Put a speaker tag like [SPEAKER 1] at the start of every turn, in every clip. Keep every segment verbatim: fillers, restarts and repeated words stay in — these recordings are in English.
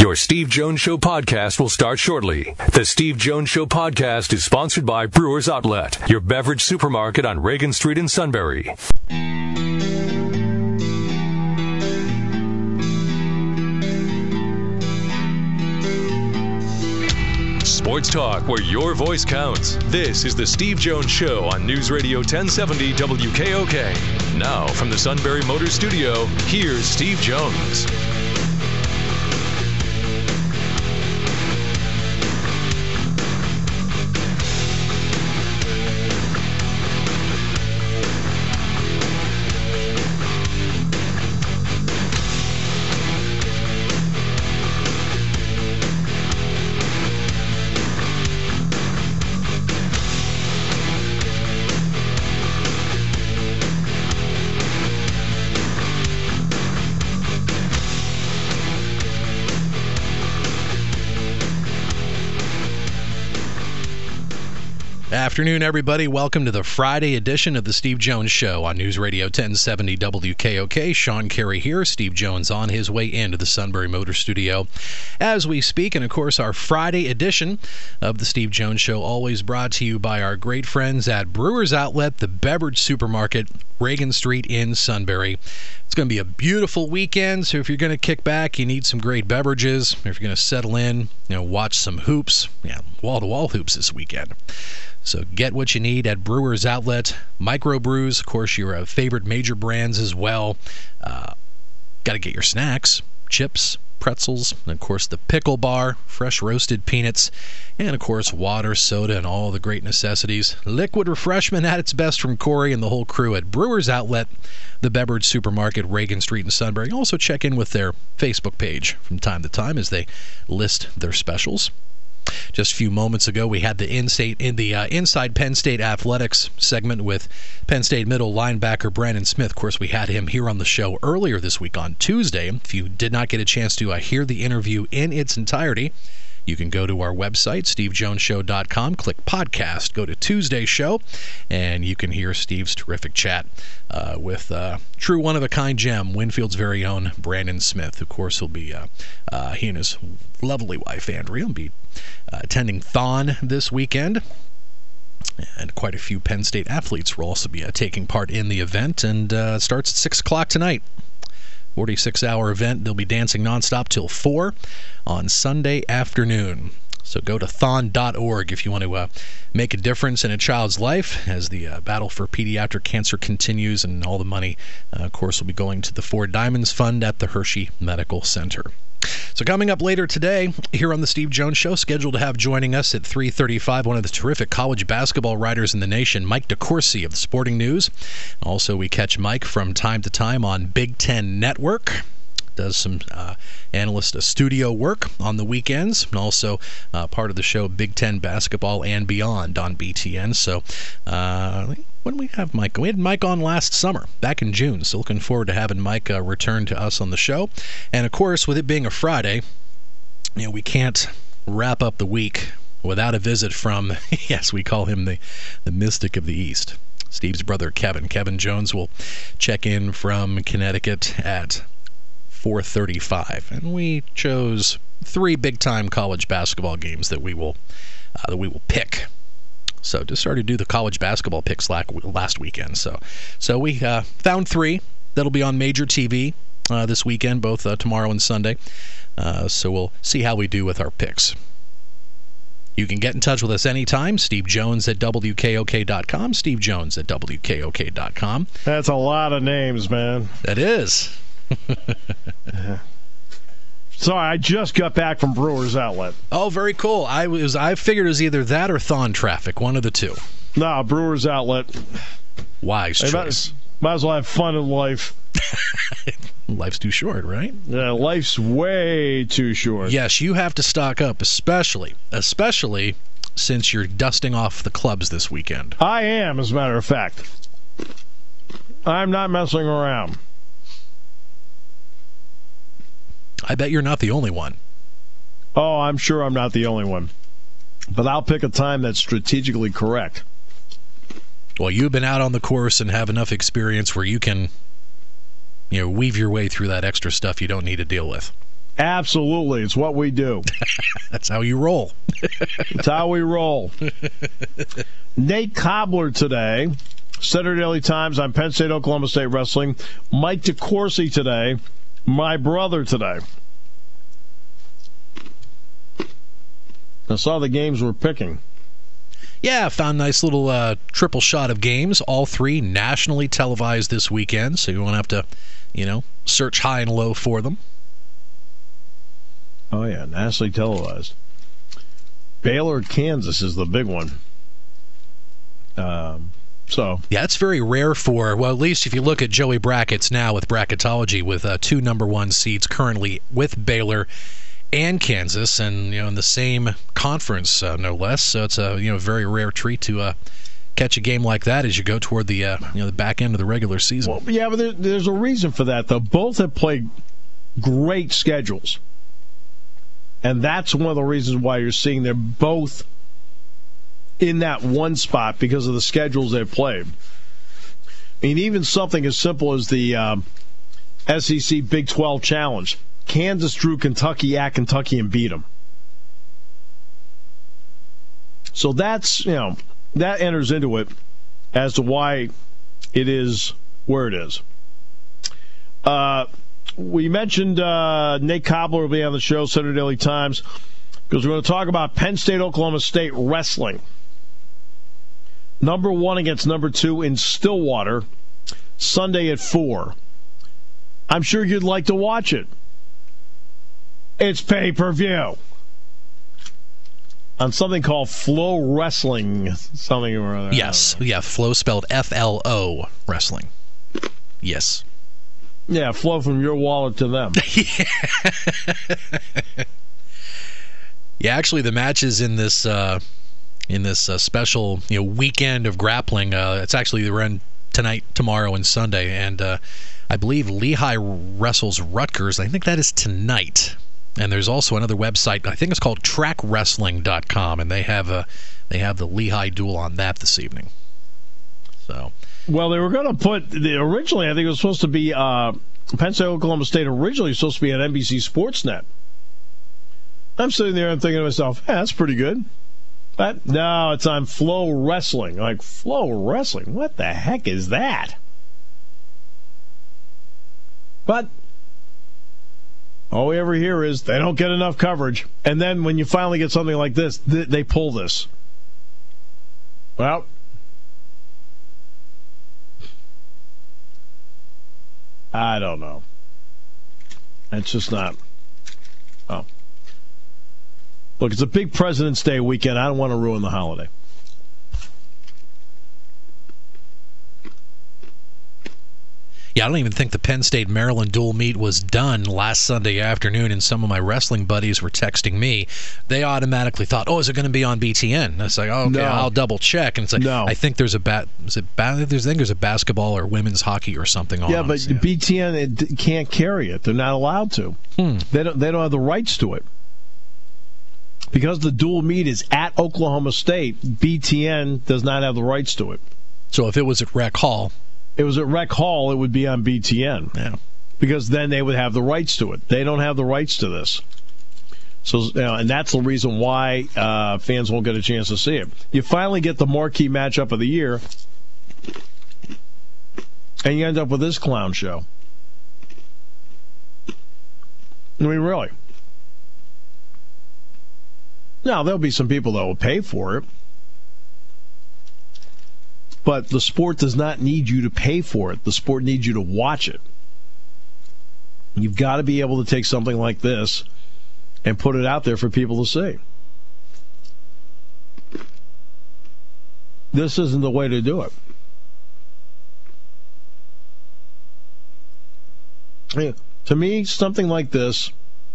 [SPEAKER 1] Your Steve Jones Show podcast will start shortly. The Steve Jones Show podcast is sponsored by Brewers Outlet, your beverage supermarket on Reagan Street in Sunbury. Sports talk where your voice counts. This is the Steve Jones Show on News Radio ten seventy W K O K. Now, from the Sunbury Motor Studio, here's Steve Jones.
[SPEAKER 2] Afternoon, everybody. Welcome to the Friday edition of the Steve Jones Show on News Radio ten seventy W K O K. Sean Carey here. Steve Jones on his way into the Sunbury Motor Studio as we speak. And, of course, our Friday edition of the Steve Jones Show always brought to you by our great friends at Brewers Outlet, the beverage supermarket, Reagan Street in Sunbury. It's going to be a beautiful weekend, so if you're going to kick back, you need some great beverages. If you're going to settle in, you know, watch some hoops, yeah, wall-to-wall hoops this weekend. So get what you need at Brewers Outlet. Microbrews, of course, your uh, favorite major brands as well. Uh, got to get your snacks, chips, pretzels, and, of course, the pickle bar, fresh roasted peanuts, and, of course, water, soda, and all the great necessities. Liquid refreshment at its best from Corey and the whole crew at Brewers Outlet, the beverage supermarket, Reagan Street in Sunbury. Also check in with their Facebook page from time to time as they list their specials. Just a few moments ago, we had the in-state in the uh, Inside Penn State Athletics segment with Penn State middle linebacker Brandon Smith. Of course, we had him here on the show earlier this week on Tuesday. If you did not get a chance to uh, hear the interview in its entirety, you can go to our website, steve jones show dot com, click podcast, go to Tuesday's show, and you can hear Steve's terrific chat uh, with uh, true one-of-a-kind gem, Winfield's very own Brandon Smith. Of course, he'll be, uh, uh, he and his lovely wife, Andrea, will be uh, attending Thon this weekend. And quite a few Penn State athletes will also be uh, taking part in the event, and uh, it starts at six o'clock tonight. forty-six hour event. They'll be dancing nonstop till four on Sunday afternoon. So go to thon dot org if you want to uh, make a difference in a child's life as the uh, battle for pediatric cancer continues, and all the money, uh, of course, will be going to the Four Diamonds Fund at the Hershey Medical Center. So coming up later today, here on the Steve Jones Show, scheduled to have joining us at three thirty-five, one of the terrific college basketball writers in the nation, Mike DeCourcy of the Sporting News. Also, we catch Mike from time to time on Big Ten Network. Does some uh, analyst uh, studio work on the weekends, and also uh, part of the show Big Ten Basketball and Beyond on B T N. So uh, when we have Mike, we had Mike on last summer, back in June, so looking forward to having Mike uh, return to us on the show. And of course, with it being a Friday, you know, we can't wrap up the week without a visit from, yes, we call him the, the Mystic of the East, Steve's brother Kevin. Kevin Jones will check in from Connecticut at four thirty-five, and we chose three big-time college basketball games that we will uh, that we will pick. So just started to do the college basketball picks last weekend. So so we uh, found three that'll be on major T V uh, this weekend, both uh, tomorrow and Sunday. Uh, so we'll see how we do with our picks. You can get in touch with us anytime. Steve Jones at W K O K dot com. Steve Jones at W K O K dot com.
[SPEAKER 3] That's a lot of names, man.
[SPEAKER 2] That is.
[SPEAKER 3] So I just got back from Brewers Outlet.
[SPEAKER 2] Oh, very cool. I was I figured it was either that or Thon traffic, one of the two.
[SPEAKER 3] No, Brewers Outlet.
[SPEAKER 2] Wise
[SPEAKER 3] hey,
[SPEAKER 2] choice.
[SPEAKER 3] Might, might as well have fun in life.
[SPEAKER 2] Life's too short, right?
[SPEAKER 3] Yeah, life's way too short.
[SPEAKER 2] Yes, you have to stock up, especially, especially since you're dusting off the clubs this weekend.
[SPEAKER 3] I am, as a matter of fact. I'm not messing around.
[SPEAKER 2] I bet you're not the only one.
[SPEAKER 3] Oh, I'm sure I'm not the only one. But I'll pick a time that's strategically correct.
[SPEAKER 2] Well, you've been out on the course and have enough experience where you can, you know, weave your way through that extra stuff you don't need to deal with.
[SPEAKER 3] Absolutely. It's what we do.
[SPEAKER 2] That's how you roll.
[SPEAKER 3] It's how we roll. Nate Cobbler today, Saturday Daily Times on Penn State, Oklahoma State Wrestling. Mike DeCourcy today, my brother today. I saw the games we're picking.
[SPEAKER 2] Yeah, found a nice little uh, triple shot of games, all three nationally televised this weekend, so you won't have to, you know, search high and low for them.
[SPEAKER 3] Oh, yeah, nationally televised. Baylor, Kansas is the big one. Um, so
[SPEAKER 2] yeah, it's very rare for, well, at least if you look at Joey Brackets now with Bracketology, with uh, two number one seeds currently with Baylor and Kansas, and you know in the same conference, uh, no less. So it's a you know very rare treat to uh, catch a game like that as you go toward the uh, you know the back end of the regular season.
[SPEAKER 3] Well, yeah, but there, there's a reason for that, though. Both have played great schedules, and that's one of the reasons why you're seeing they're both in that one spot because of the schedules they've played. I mean, even something as simple as the um, S E C Big twelve Challenge. Kansas drew Kentucky at Kentucky and beat them. So that's, you know, that enters into it as to why it is where it is. Uh, we mentioned uh, Nate Cobbler will be on the show, Saturday Daily Times, because we're going to talk about Penn State, Oklahoma State wrestling. Number one against number two in Stillwater, Sunday at four. I'm sure you'd like to watch it. It's pay-per-view on something called Flow Wrestling, something or other.
[SPEAKER 2] Yes, yeah, Flow spelled F L O Wrestling. Yes.
[SPEAKER 3] Yeah, flow from your wallet to them.
[SPEAKER 2] Yeah, actually, the matches in this uh, in this uh, special you know weekend of grappling, uh, it's actually they run tonight, tomorrow, and Sunday, and uh, I believe Lehigh wrestles Rutgers. I think that is tonight. And there's also another website, I think it's called track wrestling dot com, and they have a they have the Lehigh duel on that this evening. So,
[SPEAKER 3] well, they were going to put the originally. I think it was supposed to be uh, Penn State, Oklahoma State. Originally supposed to be on N B C Sportsnet. I'm sitting there and thinking to myself, hey, that's pretty good. But no, it's on Flow Wrestling. Like Flow Wrestling, what the heck is that? But all we ever hear is they don't get enough coverage. And then when you finally get something like this, th- they pull this. Well, I don't know. It's just not. Oh. Look, it's a big President's Day weekend. I don't want to ruin the holiday.
[SPEAKER 2] Yeah, I don't even think the Penn State-Maryland dual meet was done last Sunday afternoon, and some of my wrestling buddies were texting me. They automatically thought, oh, is it going to be on B T N? And it's like, oh, okay,
[SPEAKER 3] no.
[SPEAKER 2] I'll double-check. And it's like, no. I think there's a bat. Is it ba- I think there's a basketball or women's hockey or something on.
[SPEAKER 3] Yeah, but
[SPEAKER 2] so, yeah.
[SPEAKER 3] B T N it can't carry it. They're not allowed to.
[SPEAKER 2] Hmm.
[SPEAKER 3] They don't. They don't have the rights to it. Because the dual meet is at Oklahoma State, B T N does not have the rights to it.
[SPEAKER 2] So if it was at Rec Hall...
[SPEAKER 3] It was at Rec Hall, it would be on B T N.
[SPEAKER 2] Yeah.
[SPEAKER 3] Because then they would have the rights to it. They don't have the rights to this. So, you know, and that's the reason why uh, fans won't get a chance to see it. You finally get the marquee matchup of the year, and you end up with this clown show. I mean, really. Now, there'll be some people that will pay for it. But the sport does not need you to pay for it. The sport needs you to watch it. You've got to be able to take something like this and put it out there for people to see. This isn't the way to do it. Yeah, to me, something like this,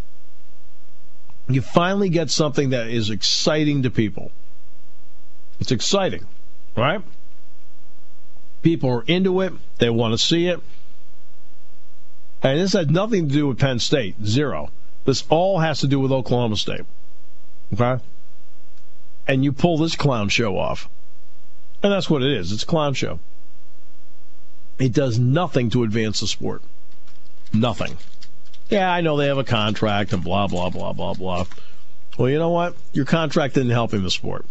[SPEAKER 3] you finally get something that is exciting to people. It's exciting, right? People are into it. They want to see it. And this had nothing to do with Penn State. Zero. This all has to do with Oklahoma State. Okay? And you pull this clown show off. And that's what it is. It's a clown show. It does nothing to advance the sport. Nothing. Yeah, I know they have a contract and blah, blah, blah, blah, blah. Well, you know what? Your contract didn't help in the sport.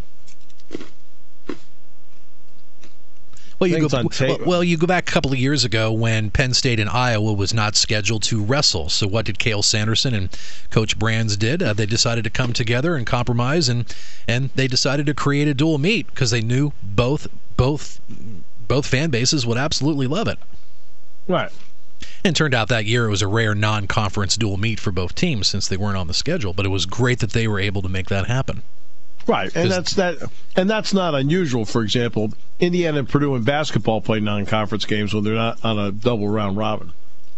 [SPEAKER 2] Well, you go, well, well, you go back a couple of years ago when Penn State and Iowa was not scheduled to wrestle. So what did Cale Sanderson and Coach Brands did? Uh, they decided to come together and compromise, and and they decided to create a dual meet because they knew both both both fan bases would absolutely love it.
[SPEAKER 3] Right.
[SPEAKER 2] And it turned out that year it was a rare non-conference dual meet for both teams since they weren't on the schedule. But it was great that they were able to make that happen.
[SPEAKER 3] Right, and that's that, and that's not unusual. For example, Indiana and Purdue in basketball play non-conference games when they're not on a double round robin.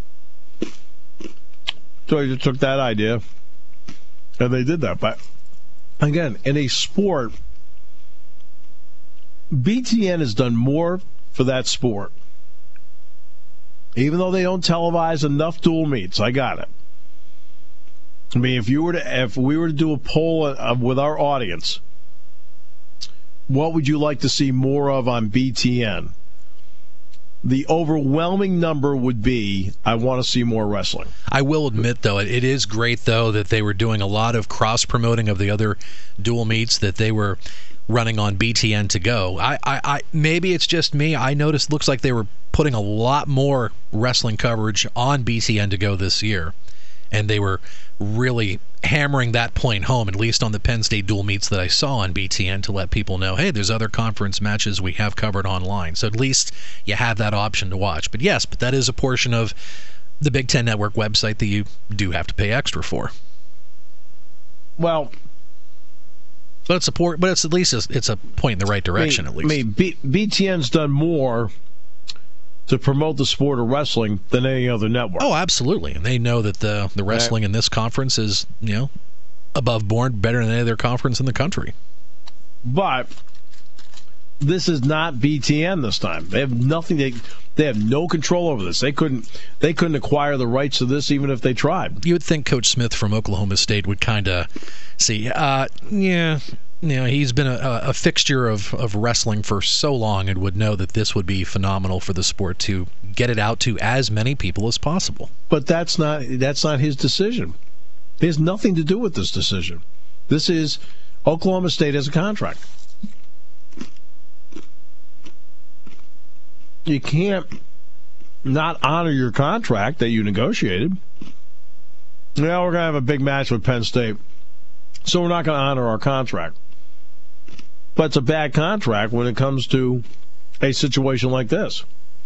[SPEAKER 3] So they just took that idea, and they did that. But again, in a sport, B T N has done more for that sport, even though they don't televise enough dual meets. I got it. I mean, if you were to, if we were to do a poll uh, with our audience, what would you like to see more of on B T N? The overwhelming number would be, I want to see more wrestling.
[SPEAKER 2] I will admit, though, it is great, though, that they were doing a lot of cross-promoting of the other dual meets that they were running on B T N to go. I, I, I maybe it's just me. I noticed it looks like they were putting a lot more wrestling coverage on B T N to go this year. And they were really hammering that point home, at least on the Penn State dual meets that I saw on B T N, to let people know, hey, there's other conference matches we have covered online. So at least you have that option to watch. But yes, but that is a portion of the Big Ten Network website that you do have to pay extra for.
[SPEAKER 3] Well,
[SPEAKER 2] but it's a port, but it's at least a, it's a point in the right direction.
[SPEAKER 3] I mean,
[SPEAKER 2] at least.
[SPEAKER 3] I mean, B, BTN's done more to promote the sport of wrestling than any other network.
[SPEAKER 2] Oh, absolutely. And they know that the the wrestling in this conference is, you know, above board, better than any other conference in the country.
[SPEAKER 3] But this is not B T N this time. They have nothing. They they have no control over this. They couldn't they couldn't acquire the rights to this even if they tried.
[SPEAKER 2] You would think Coach Smith from Oklahoma State would kind of see, uh, yeah. You know, he's been a, a fixture of, of wrestling for so long and would know that this would be phenomenal for the sport to get it out to as many people as possible.
[SPEAKER 3] But that's not that's not his decision. It has nothing to do with this decision. This is Oklahoma State has a contract. You can't not honor your contract that you negotiated. Now we're going to have a big match with Penn State, so we're not going to honor our contract. But it's a bad contract when it comes to a situation like this.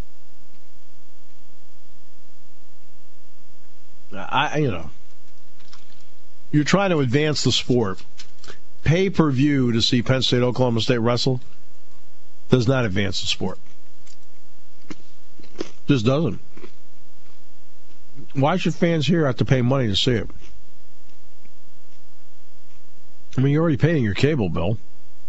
[SPEAKER 3] I, you know, you're trying to advance the sport. Pay-per-view to see Penn State, Oklahoma State wrestle does not advance the sport. Just doesn't. Why should fans here have to pay money to see it? I mean, you're already paying your cable bill.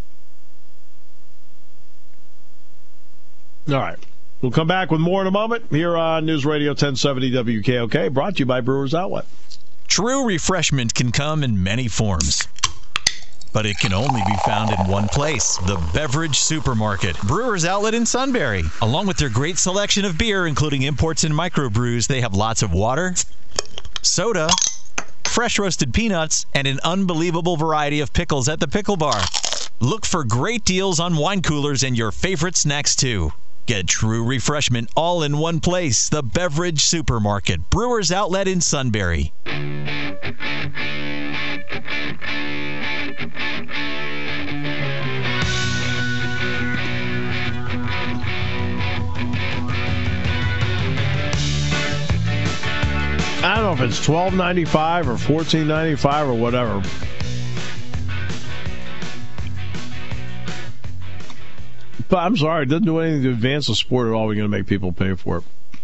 [SPEAKER 3] All right. We'll come back with more in a moment here on News Radio ten seventy W K O K, brought to you by Brewers Outlet.
[SPEAKER 4] True refreshment can come in many forms, but it can only be found in one place, the Beverage Supermarket. Brewers Outlet in Sunbury. Along with their great selection of beer, including imports and microbrews, they have lots of water, soda, fresh roasted peanuts, and an unbelievable variety of pickles at the pickle bar. Look for great deals on wine coolers and your favorite snacks, too. Get true refreshment all in one place, the Beverage Supermarket. Brewers Outlet in Sunbury.
[SPEAKER 3] I don't know if it's twelve ninety-five or fourteen ninety-five or whatever. But I'm sorry, it doesn't do anything to advance the sport at all. We're going to make people pay for it.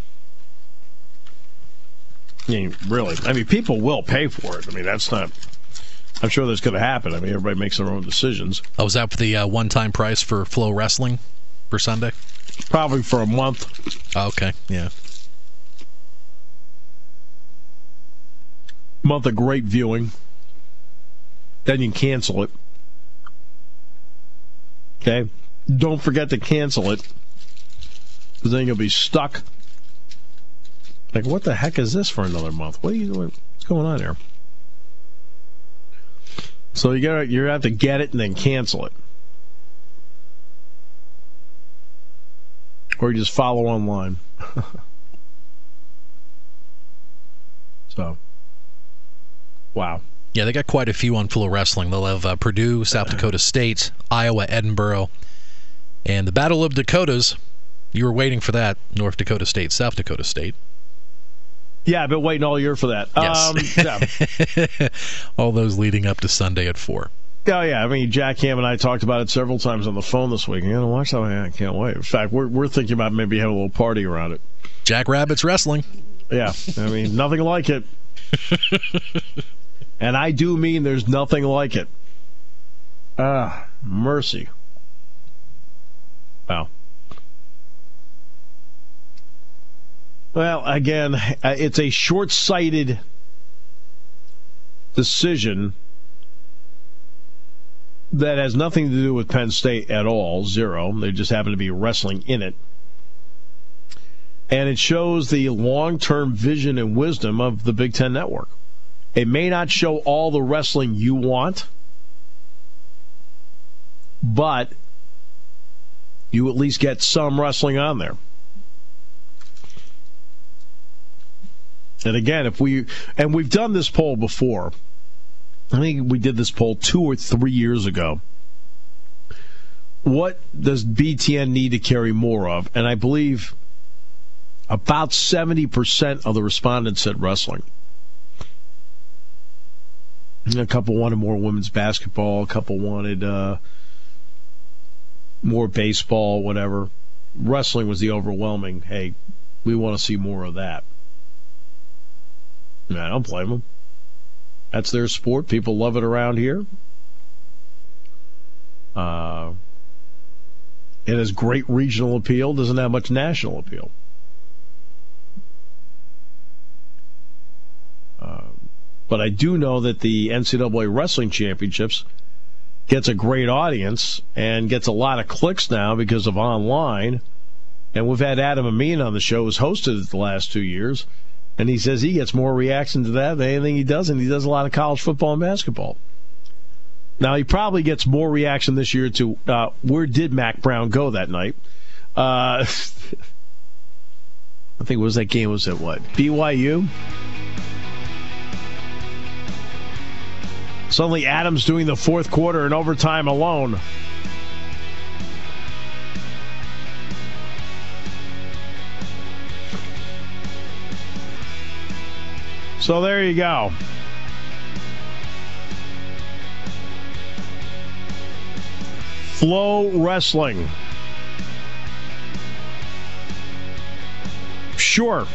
[SPEAKER 3] I mean, really. I mean, people will pay for it. I mean, that's not... I'm sure that's going to happen. I mean, everybody makes their own decisions.
[SPEAKER 2] Oh, was that for the uh, one-time price for Flow Wrestling for Sunday?
[SPEAKER 3] Probably for a month.
[SPEAKER 2] Oh, okay, yeah.
[SPEAKER 3] Month of great viewing. Then you cancel it. Okay? Don't forget to cancel it, because then you'll be stuck Like, what the heck is this for another month? What are you doing? What's going on here? So you got you're going to have to get it and then cancel it. Or you just follow online. So, wow.
[SPEAKER 2] Yeah, they got quite a few on Full Wrestling. They'll have uh, Purdue, South Dakota State, Iowa, Edinboro, and the Battle of Dakotas. You were waiting for that. North Dakota State, South Dakota State.
[SPEAKER 3] Yeah, I've been waiting all year for that.
[SPEAKER 2] Yes. Um, yeah. All those leading up to Sunday at four.
[SPEAKER 3] Oh, yeah. I mean, Jack Ham and I talked about it several times on the phone this week. You know, watch that. I can't wait. In fact, we're we're thinking about maybe having a little party around it.
[SPEAKER 2] Jack Rabbit's Wrestling.
[SPEAKER 3] Yeah. I mean, nothing like it. And I do mean there's nothing like it. Ah, mercy. Wow. Well, again, it's a short-sighted decision that has nothing to do with Penn State at all, zero. They just happen to be wrestling in it. And it shows the long-term vision and wisdom of the Big Ten Network. It may not show all the wrestling you want, but you at least get some wrestling on there. And again, if we and we've done this poll before. I think we did this poll two or three years ago. What does B T N need to carry more of? And I believe about seventy percent of the respondents said wrestling. A couple wanted more women's basketball. A couple wanted uh, more baseball, whatever. Wrestling was the overwhelming, hey, we want to see more of that. I don't blame them. That's their sport. People love it around here. Uh, it has great regional appeal. Doesn't have much national appeal. Uh, but I do know that the N C double A Wrestling Championships gets a great audience and gets a lot of clicks now because of online. And we've had Adam Amin on the show, who's hosted it the last two years. And he says he gets more reaction to that than anything he does, and he does a lot of college football and basketball. Now, he probably gets more reaction this year to uh, where did Mac Brown go that night? Uh, I think it was that game, was it what? B Y U? Suddenly Adams doing the fourth quarter in overtime alone. So there you go. Flow Wrestling. Sure.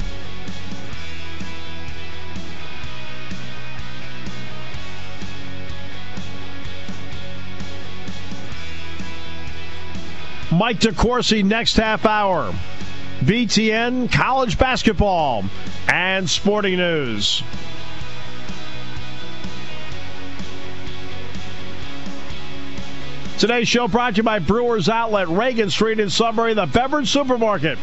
[SPEAKER 3] Mike DeCourcy next half hour. B T N, college basketball, and sporting news. Today's show brought to you by Brewers Outlet, Reagan Street in Sunbury, the Beverage Supermarket.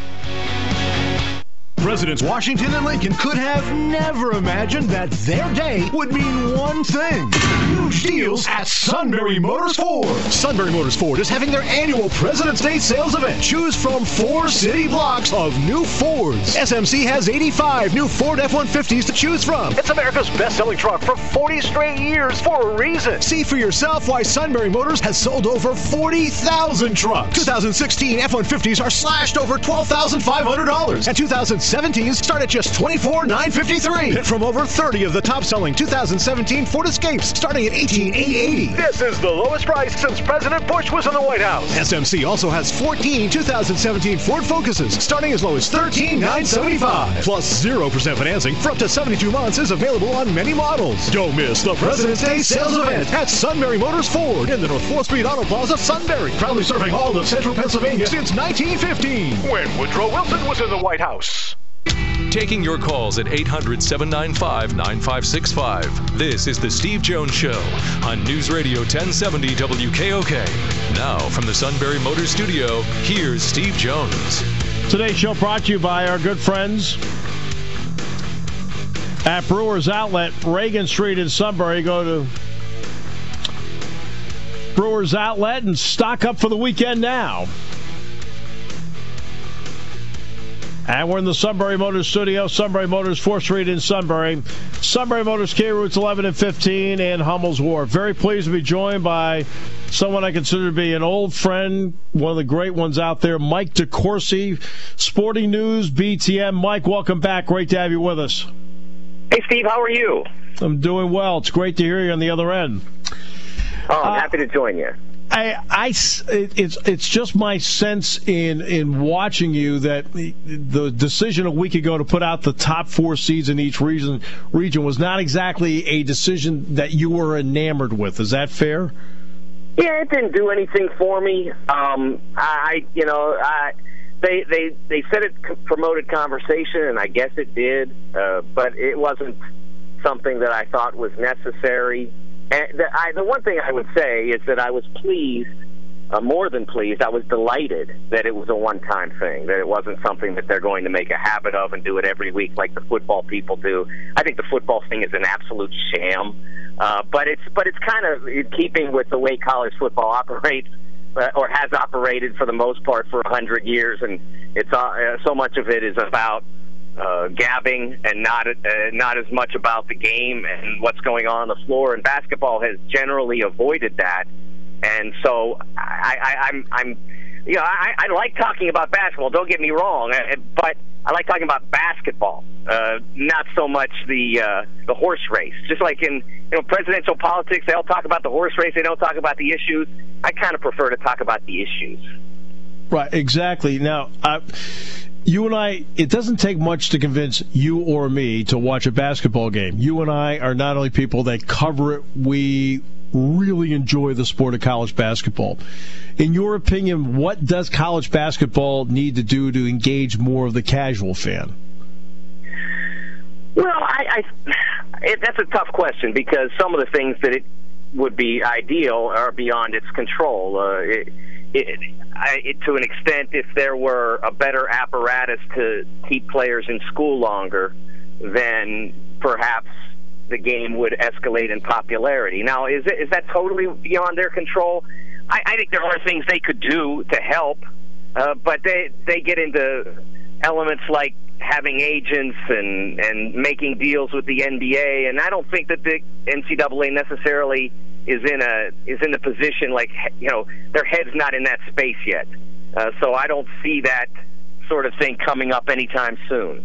[SPEAKER 5] Presidents Washington and Lincoln could have never imagined that their day would mean one thing. Huge deals at Sunbury Motors Ford. Sunbury Motors Ford is having their annual President's Day sales event. Choose from four city blocks of new Fords. S M C has eighty-five new Ford F one fifties to choose from. It's America's best-selling truck for forty straight years for a reason. See for yourself why Sunbury Motors has sold over forty thousand trucks. twenty sixteen F one fifties are slashed over twelve thousand five hundred dollars. And two thousand seventeens start at just twenty-four thousand nine hundred fifty-three dollars. And from over thirty of the top-selling two thousand seventeen Ford Escapes starting at eighteen thousand eight hundred eighty dollars. This is the lowest price since President Bush was in the White House. S M C also has fourteen two thousand seventeen Ford Focuses starting as low as thirteen thousand nine hundred seventy-five dollars. Plus zero percent financing for up to seventy-two months is available on many models. Don't miss the President's Day sales event at Sunbury Motors Ford in the North fourth Street Auto Plaza, Sunbury. Proudly serving all of central Pennsylvania since nineteen fifteen, when Woodrow Wilson was in the White House.
[SPEAKER 1] Taking your calls at eight hundred, seven nine five, nine five six five. This is the Steve Jones Show on News Radio ten seventy W K O K. Now, from the Sunbury Motor Studio, here's Steve Jones.
[SPEAKER 3] Today's show brought to you by our good friends at Brewers Outlet, Reagan Street in Sunbury. Go to Brewers Outlet and stock up for the weekend now. And we're in the Sunbury Motors studio. Sunbury Motors, fourth Street in Sunbury. Sunbury Motors, K routes eleven and fifteen, and Hummel's Wharf. Very pleased to be joined by someone I consider to be an old friend, one of the great ones out there, Mike DeCourcy, Sporting News, B T M. Mike, welcome back. Great to have you with us.
[SPEAKER 6] Hey, Steve, how are you?
[SPEAKER 3] I'm doing well. It's great to hear you on the other end.
[SPEAKER 6] Oh, I'm
[SPEAKER 3] uh,
[SPEAKER 6] happy to join you.
[SPEAKER 3] I, I, it's, it's just my sense in, in watching you that the, the decision a week ago to put out the top four seeds in each region region was not exactly a decision that you were enamored with. Is that fair?
[SPEAKER 6] Yeah, it didn't do anything for me. Um, I, you know, I, they, they, they said it promoted conversation, and I guess it did, uh, but it wasn't something that I thought was necessary. And the, I, the one thing I would say is that I was pleased, uh, more than pleased, I was delighted that it was a one-time thing, that it wasn't something that they're going to make a habit of and do it every week like the football people do. I think the football thing is an absolute sham, uh, but it's but it's kind of in keeping with the way college football operates, uh, or has operated for the most part for a hundred years, and it's uh, so much of it is about Uh, gabbing and not uh, not as much about the game and what's going on on the floor. And basketball has generally avoided that. And so I, I, I'm, I'm, you know, I, I like talking about basketball. Don't get me wrong, but I like talking about basketball, uh, not so much the uh, the horse race. Just like in you know presidential politics, they all talk about the horse race. They don't talk about the issues. I kind of prefer to talk about the issues.
[SPEAKER 3] Right. Exactly. Now. I You and I, it doesn't take much to convince you or me to watch a basketball game. You and I are not only people that cover it, we really enjoy the sport of college basketball. In your opinion, what does college basketball need to do to engage more of the casual fan?
[SPEAKER 6] Well, I, I it, that's a tough question because some of the things that it would be ideal are beyond its control. Uh, it, It, I, it, to an extent, if there were a better apparatus to keep players in school longer, then perhaps the game would escalate in popularity. Now, is it, is that totally beyond their control? I, I think there are things they could do to help, uh, but they they get into elements like having agents and, and making deals with the N B A, and I don't think that the N C double A necessarily is in a is in the position, like, you know, their head's not in that space yet. Uh, so I don't see that sort of thing coming up anytime soon.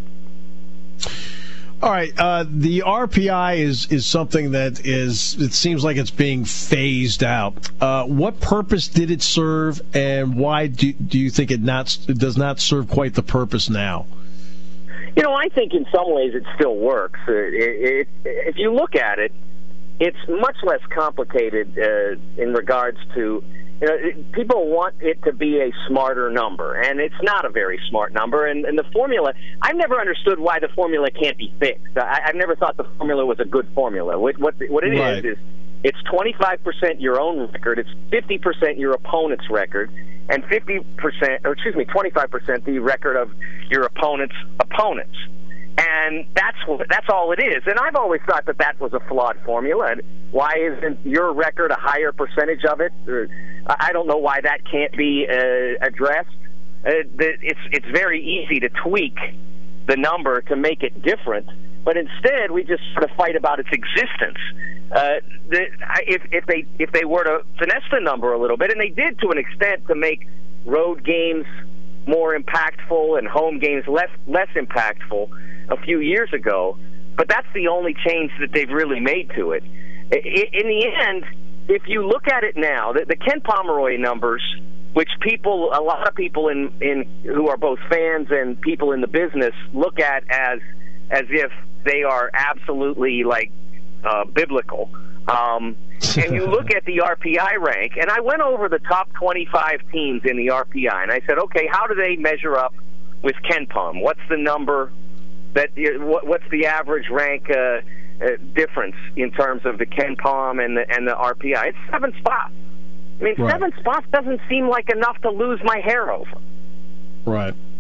[SPEAKER 3] All right, uh, the R P I is is something that is, it seems like it's being phased out. Uh, what purpose did it serve, and why do, do you think it not it does not serve quite the purpose now?
[SPEAKER 6] You know, I think in some ways it still works. It, it, if you look at it, it's much less complicated uh, in regards to, you know, it, people want it to be a smarter number, and it's not a very smart number. And, and the formula, I've never understood why the formula can't be fixed. I, I've never thought the formula was a good formula. What, what, what it
[SPEAKER 3] right.
[SPEAKER 6] is is it's twenty-five percent your own record, it's fifty percent your opponent's record, and fifty percent, or excuse me, twenty-five percent the record of your opponent's opponents. And that's what, that's all it is. And I've always thought that that was a flawed formula. And why isn't your record a higher percentage of it? Or, I don't know why that can't be uh, addressed. Uh, it's it's very easy to tweak the number to make it different, but instead we just sort of fight about its existence. Uh, the, if, if they if they were to finesse the number a little bit, and they did to an extent to make road games more impactful and home games less less impactful a few years ago, but that's the only change that they've really made to it. In the end, if you look at it now, the, the Ken Pomeroy numbers, which people, a lot of people in, in who are both fans and people in the business look at as as if they are absolutely like uh, biblical. Um, and you look at the R P I rank, and I went over the top twenty-five teams in the R P I, and I said, okay, how do they measure up with Ken Pom? What's the number that? What's the average rank uh, uh, difference in terms of the Ken Pom and the and the R P I? It's seven spots. I mean,
[SPEAKER 3] right.
[SPEAKER 6] seven spots doesn't seem like enough to lose my hair over.
[SPEAKER 3] Right.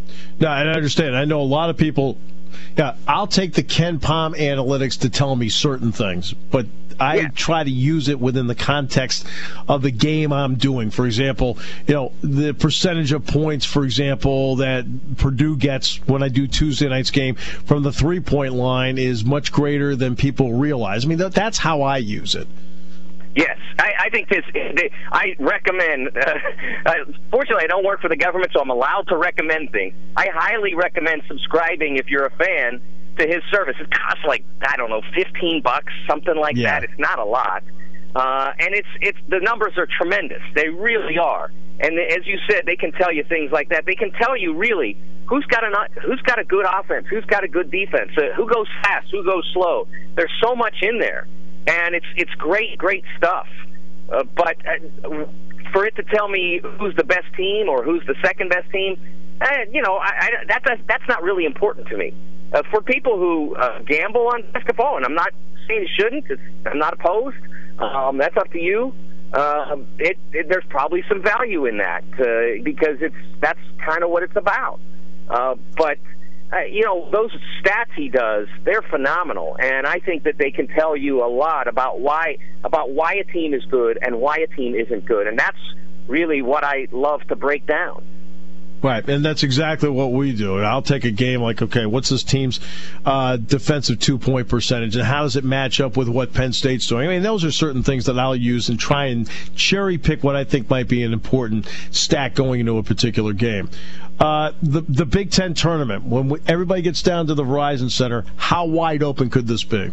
[SPEAKER 3] No, and I understand. I know a lot of people. Yeah, I'll take the Ken Palm analytics to tell me certain things, but I
[SPEAKER 6] yeah.
[SPEAKER 3] try to use it within the context of the game I'm doing. For example, you know, the percentage of points, for example, that Purdue gets when I do Tuesday night's game from the three-point line is much greater than people realize. I mean, that, that's how I use it.
[SPEAKER 6] Yes, I, I think this. I recommend. Uh, uh, fortunately, I don't work for the government, so I'm allowed to recommend things. I highly recommend subscribing if you're a fan to his service. It costs like I don't know, fifteen bucks, something like
[SPEAKER 3] yeah.
[SPEAKER 6] that. It's not a lot, uh, and it's it's the numbers are tremendous. They really are. And as you said, they can tell you things like that. They can tell you really who's got a who's got a good offense, who's got a good defense, uh, who goes fast, who goes slow. There's so much in there. And it's it's great, great stuff. Uh, but uh, for it to tell me who's the best team or who's the second best team, eh, you know, I, I, that's that's not really important to me. Uh, for people who uh, gamble on basketball, and I'm not saying you shouldn't, 'cause I'm not opposed. Um, that's up to you. Uh, it, it there's probably some value in that uh, because it's that's kind of what it's about. Uh, but. Uh, you know, those stats he does, they're phenomenal, and I think that they can tell you a lot about why about why a team is good and why a team isn't good, and that's really what I love to break down.
[SPEAKER 3] Right, and that's exactly what we do. I'll take a game like, okay, what's this team's uh, defensive two-point percentage, and how does it match up with what Penn State's doing? I mean, those are certain things that I'll use and try and cherry-pick what I think might be an important stat going into a particular game. Uh, the the Big Ten tournament, when we, everybody gets down to the Verizon Center, how wide open could this be?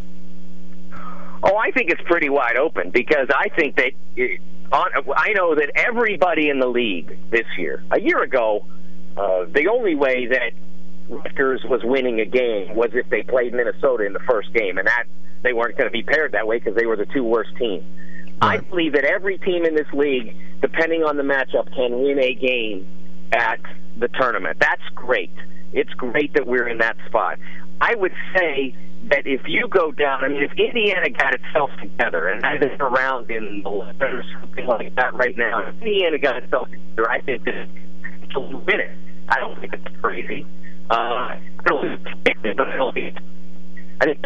[SPEAKER 6] Oh, I think it's pretty wide open because I think that it, on, I know that everybody in the league this year, a year ago, uh, the only way that Rutgers was winning a game was if they played Minnesota in the first game, and that they weren't going to be paired that way because they were the two worst teams. Right. I believe that every team in this league, depending on the matchup, can win a game at the tournament. That's great. It's great that we're in that spot. I would say that if you go down, I mean, if Indiana got itself together, and I think around in the eleven or something like that right now, if Indiana got itself together, I think that it'll win it. I don't think it's crazy. Uh, I don't think it's but it'll be. I think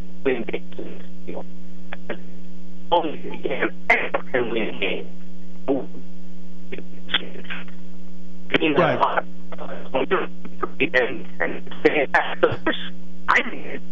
[SPEAKER 6] it's only Indiana can win a game.
[SPEAKER 3] Right.
[SPEAKER 6] And, and I think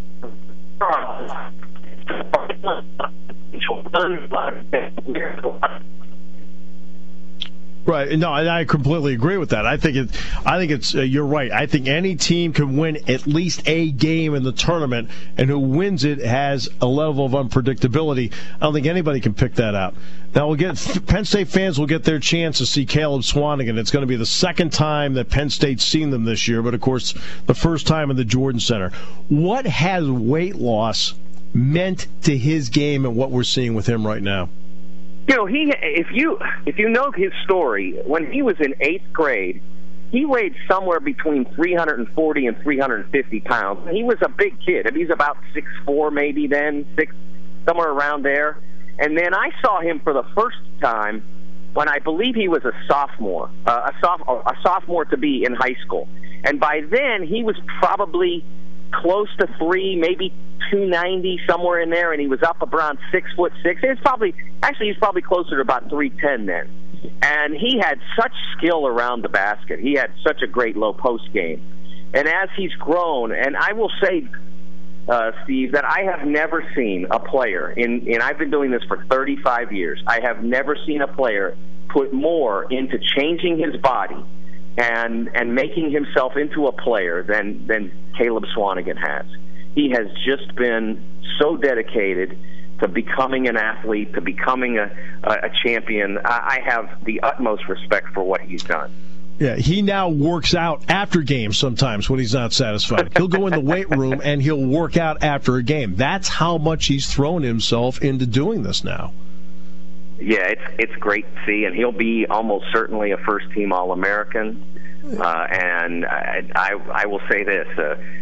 [SPEAKER 3] Right. No, and I completely agree with that. I think it. I think it's. Uh, you're right. I think any team can win at least a game in the tournament, and who wins it has a level of unpredictability. I don't think anybody can pick that out. Now we'll get Penn State fans will get their chance to see Caleb Swanigan. It's going to be the second time that Penn State's seen them this year, but of course the first time in the Jordan Center. What has weight loss meant to his game and what we're seeing with him right now?
[SPEAKER 6] You know, he if you if you know his story, when he was in eighth grade, he weighed somewhere between three hundred forty and three hundred fifty pounds. He was a big kid. I mean, he's about six foot four maybe then, six somewhere around there. And then I saw him for the first time when I believe he was a sophomore, uh, a, soph- a sophomore to be in high school. And by then, he was probably close to three, maybe two ninety, somewhere in there, and he was up around six foot six. It's probably actually he's probably closer to about three ten then. And he had such skill around the basket. He had such a great low post game. And as he's grown, and I will say, uh, Steve, that I have never seen a player in, and I've been doing this for thirty-five years. I have never seen a player put more into changing his body and and making himself into a player than than Caleb Swanigan has. He has just been so dedicated to becoming an athlete, to becoming a a champion. I have the utmost respect for what he's done.
[SPEAKER 3] Yeah, he now works out after games sometimes when he's not satisfied. He'll go in the weight room and he'll work out after a game. That's how much he's thrown himself into doing this now.
[SPEAKER 6] Yeah, it's it's great to see, and he'll be almost certainly a first-team All-American. Uh, and I, I, I will say this: uh,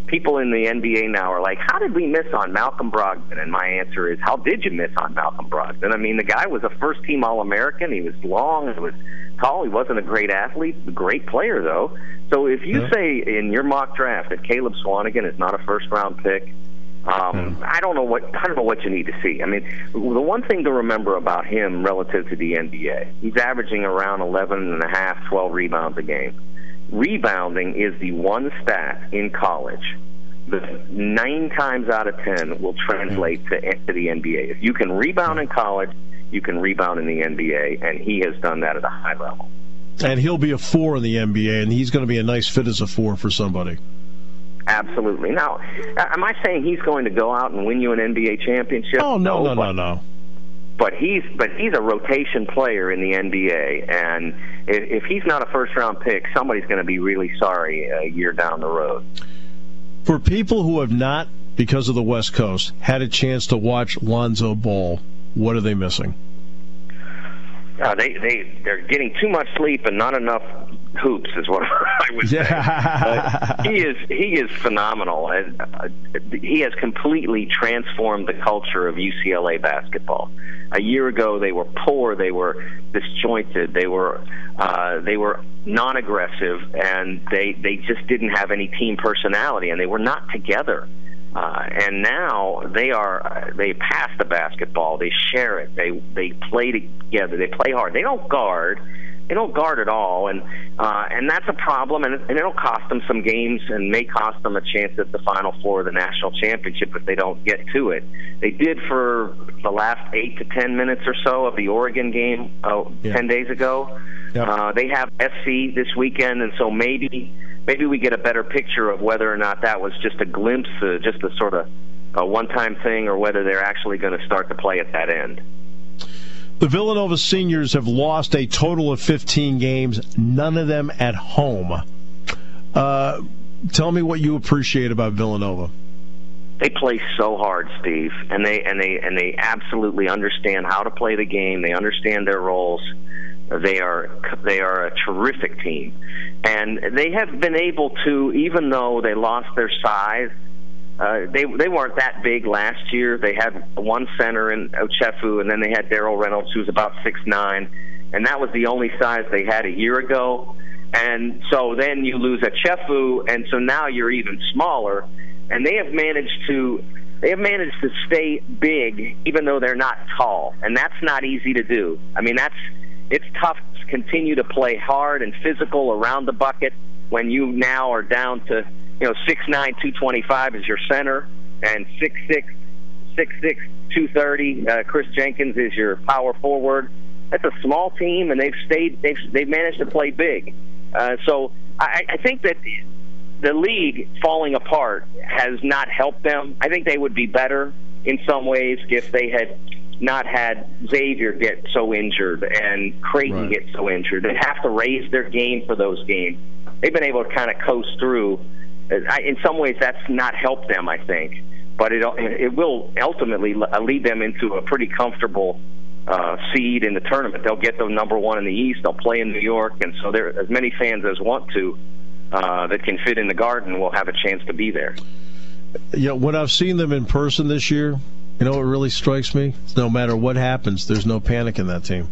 [SPEAKER 6] people in the N B A now are like, how did we miss on Malcolm Brogdon? And my answer is, how did you miss on Malcolm Brogdon? I mean, the guy was a first-team All-American. He was long. He was tall. He wasn't a great athlete. A great player, though. So if you yeah. say in your mock draft that Caleb Swanigan is not a first-round pick, um, yeah. I don't know what I don't know what you need to see. I mean, the one thing to remember about him relative to the N B A, he's averaging around eleven and a half, twelve rebounds a game. Rebounding is the one stat in college that nine times out of ten will translate to, to the N B A. If you can rebound in college, you can rebound in the N B A, and he has done that at a high level.
[SPEAKER 3] And he'll be a four in the N B A, and he's going to be a nice fit as a four for somebody.
[SPEAKER 6] Absolutely. Now, am I saying he's going to go out and win you an N B A championship?
[SPEAKER 3] Oh, no, no,
[SPEAKER 6] no,
[SPEAKER 3] no, no.
[SPEAKER 6] But he's but he's a rotation player in the N B A, and if, if he's not a first-round pick, somebody's going to be really sorry a year down the road.
[SPEAKER 3] For people who have not, because of the West Coast, had a chance to watch Lonzo Ball, what are they missing?
[SPEAKER 6] Uh, they they they're getting too much sleep and not enough hoops, is what I would say. uh, he is he is phenomenal, and uh, he has completely transformed the culture of U C L A basketball. A year ago, they were poor, they were disjointed, they were uh, they were non-aggressive, and they they just didn't have any team personality, and they were not together. Uh, and now they are, they pass the basketball, they share it, they they play together, they play hard. They don't guard, they don't guard at all, and uh, and that's a problem, and, and it'll cost them some games and may cost them a chance at the Final Four of the national championship if they don't get to it. They did for the last eight to ten minutes or so of the Oregon game uh, yeah. ten days ago. Yep. Uh, they have S C this weekend, and so maybe... Maybe we get a better picture of whether or not that was just a glimpse, uh, just a sort of a one-time thing, or whether they're actually going to start to play at that end.
[SPEAKER 3] The Villanova seniors have lost a total of fifteen games, none of them at home. Uh, tell me what you appreciate about Villanova.
[SPEAKER 6] They play so hard, Steve, and they and they and they absolutely understand how to play the game. They understand their roles. They are they are a terrific team, and they have been able to, even though they lost their size, uh, they they weren't that big last year. They had one center in Ochefu, and then they had Darryl Reynolds, who's about six nine, and that was the only size they had a year ago. And so then you lose Ochefu, and so now you're even smaller. And they have managed to they have managed to stay big, even though they're not tall, and that's not easy to do. I mean, that's it's tough to continue to play hard and physical around the bucket when you now are down to, you know, six nine, two twenty-five is your center, and six six, six six, two thirty. Uh, Chris Jenkins is your power forward. That's a small team, and they've stayed. They've they've managed to play big. Uh, so I, I think that the league falling apart has not helped them. I think they would be better in some ways if they had not had Xavier get so injured and Creighton right. get so injured. They have to raise their game for those games. They've been able to kind of coast through. In some ways, that's not helped them, I think. But it it will ultimately lead them into a pretty comfortable uh, seed in the tournament. They'll get the number one in the East. They'll play in New York. And so there, as many fans as want to uh, that can fit in the Garden will have a chance to be there.
[SPEAKER 3] You know, when I've seen them in person this year, you know what really strikes me? No matter what happens, there's no panic in that team.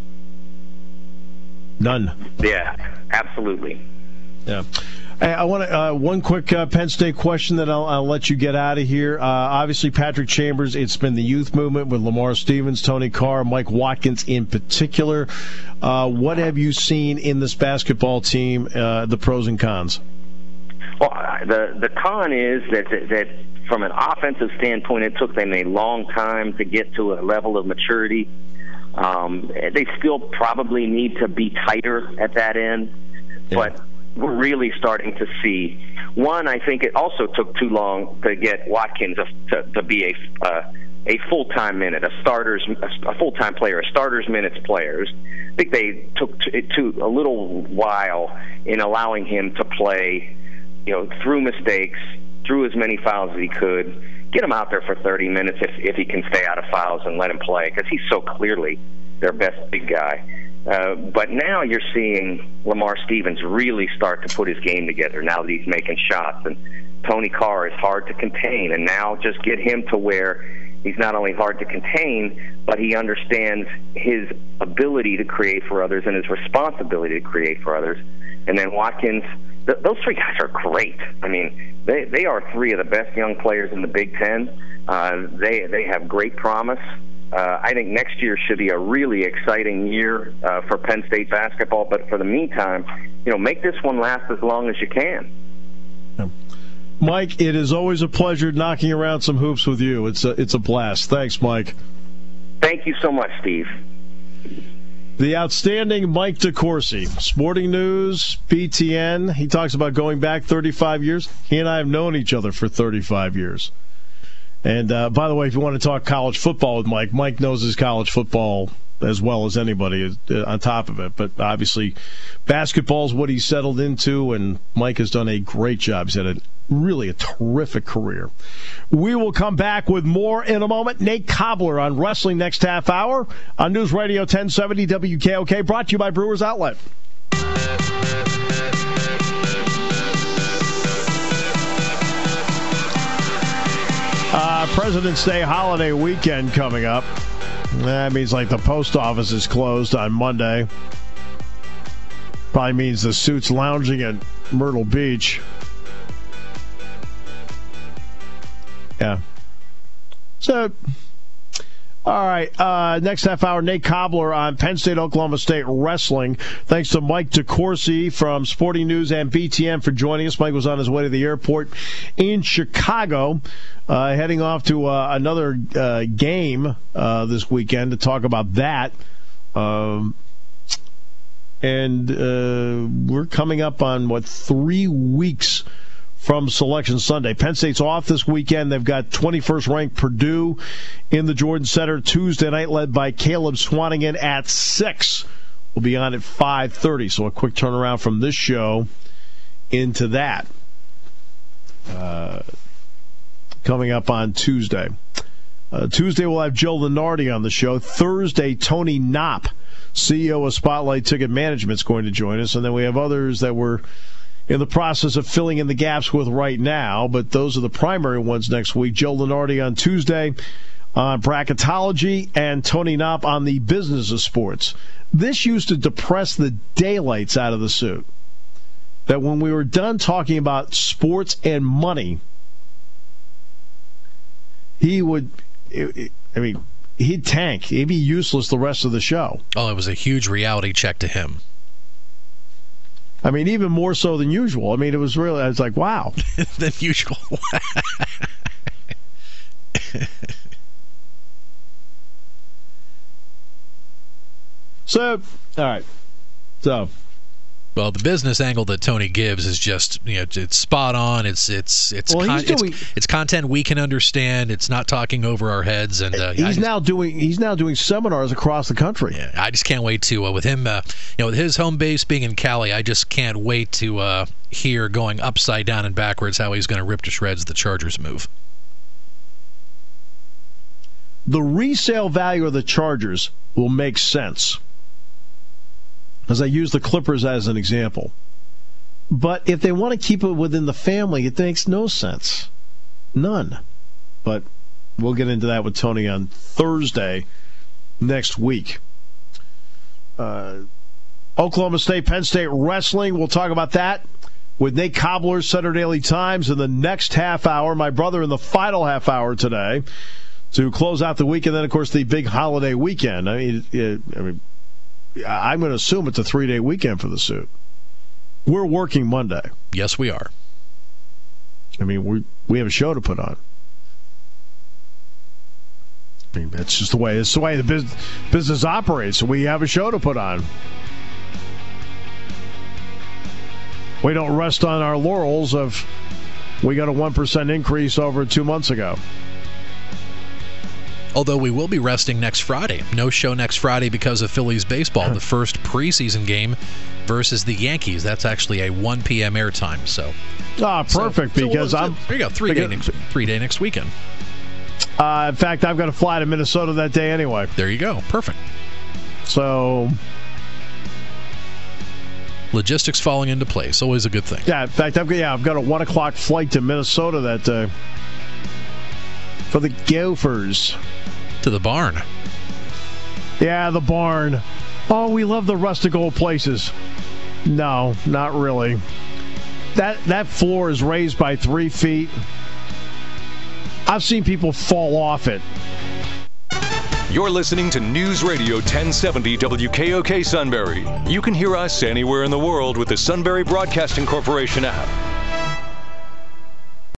[SPEAKER 3] None.
[SPEAKER 6] Yeah, absolutely.
[SPEAKER 3] Yeah. I, I want to uh, one quick uh, Penn State question that I'll, I'll let you get out of here. Uh, obviously, Patrick Chambers, it's been the youth movement with Lamar Stevens, Tony Carr, Mike Watkins in particular. Uh, what have you seen in this basketball team, uh, the pros and cons?
[SPEAKER 6] Well, the, the con is that, that, that from an offensive standpoint, it took them a long time to get to a level of maturity. Um, they still probably need to be tighter at that end, yeah. but we're really starting to see. One, I think it also took too long to get Watkins to, to be a uh, a full-time minute, a starter's a full-time player, a starter's minutes player. I think they took it to a little while in allowing him to play, you know, through mistakes, through as many fouls as he could. Get him out there for thirty minutes if if he can stay out of fouls and let him play, because he's so clearly their best big guy. Uh, but now you're seeing Lamar Stevens really start to put his game together now that he's making shots. And Tony Carr is hard to contain, and now just get him to where he's not only hard to contain, but he understands his ability to create for others and his responsibility to create for others. And then Watkins, th- those three guys are great. I mean, they they are three of the best young players in the Big Ten. Uh, they they have great promise. Uh, I think next year should be a really exciting year uh, for Penn State basketball. But for the meantime, you know, make this one last as long as you can.
[SPEAKER 3] Mike, it is always a pleasure knocking around some hoops with you. It's a, it's a blast. Thanks, Mike.
[SPEAKER 6] Thank you so much, Steve.
[SPEAKER 3] The outstanding Mike DeCourcy, Sporting News, B T N. He talks about going back thirty-five years. He and I have known each other for thirty-five years. And, uh, by the way, if you want to talk college football with Mike, Mike knows his college football as well as anybody on top of it. But obviously, basketball is what he's settled into, and Mike has done a great job. He's had a really a terrific career. We will come back with more in a moment. Nate Cobbler on wrestling next half hour on News Radio ten seventy W K O K, brought to you by Brewers Outlet. Uh, President's Day holiday weekend coming up. That means like the post office is closed on Monday. Probably means the suits lounging at Myrtle Beach. Yeah. So, all right. Uh, next half hour, Nate Cobbler on Penn State, Oklahoma State wrestling. Thanks to Mike DeCourcy from Sporting News and B T N for joining us. Mike was on his way to the airport in Chicago, uh, heading off to uh, another uh, game uh, this weekend to talk about that. Um, and uh, we're coming up on, what, three weeks from Selection Sunday. Penn State's off this weekend. They've got twenty-first ranked Purdue in the Jordan Center Tuesday night, led by Caleb Swanigan at six. We'll be on at five thirty, so a quick turnaround from this show into that. Uh, coming up on Tuesday. Uh, Tuesday we'll have Joe Lunardi on the show. Thursday, Tony Knopp, C E O of Spotlight Ticket Management, is going to join us. And then we have others that we're in the process of filling in the gaps with right now, but those are the primary ones next week. Joe Lunardi on Tuesday on bracketology, and Tony Knopp on the business of sports. This used to depress the daylights out of the suit. That when we were done talking about sports and money, he would, I mean, he'd tank. He'd be useless the rest of the show.
[SPEAKER 2] Oh, it was a huge reality check to him.
[SPEAKER 3] I mean, even more so than usual. I mean, it was really, I was like, wow.
[SPEAKER 2] Than usual.
[SPEAKER 3] So, all right. So.
[SPEAKER 2] Well, the business angle that Tony gives is just, you know, it's spot on. It's it's it's
[SPEAKER 3] well,
[SPEAKER 2] con-
[SPEAKER 3] doing,
[SPEAKER 2] it's, it's content we can understand. It's not talking over our heads. And uh,
[SPEAKER 3] he's
[SPEAKER 2] just,
[SPEAKER 3] now doing he's now doing seminars across the country.
[SPEAKER 2] Yeah, I just can't wait to uh, with him. Uh, you know, with his home base being in Cali, I just can't wait to uh, hear going upside down and backwards how he's going to rip to shreds the Chargers move.
[SPEAKER 3] The resale value of the Chargers will make sense, as I use the Clippers as an example. But if they want to keep it within the family, it makes no sense. None. But we'll get into that with Tony on Thursday next week. Uh, Oklahoma State, Penn State wrestling. We'll talk about that with Nate Cobbler, Center Daily Times, in the next half hour. My brother in the final half hour today to close out the week. And then, of course, the big holiday weekend. I mean, it, I mean, I'm going to assume it's a three-day weekend for the suit. We're working Monday.
[SPEAKER 2] Yes, we are.
[SPEAKER 3] I mean, we we have a show to put on. I mean, that's just the way it's the way the business business operates. We have a show to put on. We don't rest on our laurels of we got a one percent increase over two months ago.
[SPEAKER 2] Although we will be resting next Friday. No show next Friday because of Phillies baseball. The first preseason game versus the Yankees. That's actually a one p.m. airtime. So,
[SPEAKER 3] ah, perfect. So, because
[SPEAKER 2] so we'll,
[SPEAKER 3] I'm
[SPEAKER 2] there you go. Three day next three day next weekend.
[SPEAKER 3] Uh, in fact, I've got to fly to Minnesota that day anyway.
[SPEAKER 2] There you go. Perfect.
[SPEAKER 3] So,
[SPEAKER 2] logistics falling into place. Always a good thing.
[SPEAKER 3] Yeah, in fact, I've got, yeah, I've got a one o'clock flight to Minnesota that uh, for the Gophers.
[SPEAKER 2] To the barn.
[SPEAKER 3] Yeah, the barn. Oh, we love the rustic old places. No, not really. That that floor is raised by three feet. I've seen people fall off it.
[SPEAKER 1] You're listening to News Radio ten seventy W K O K Sunbury. You can hear us anywhere in the world with the Sunbury Broadcasting Corporation app.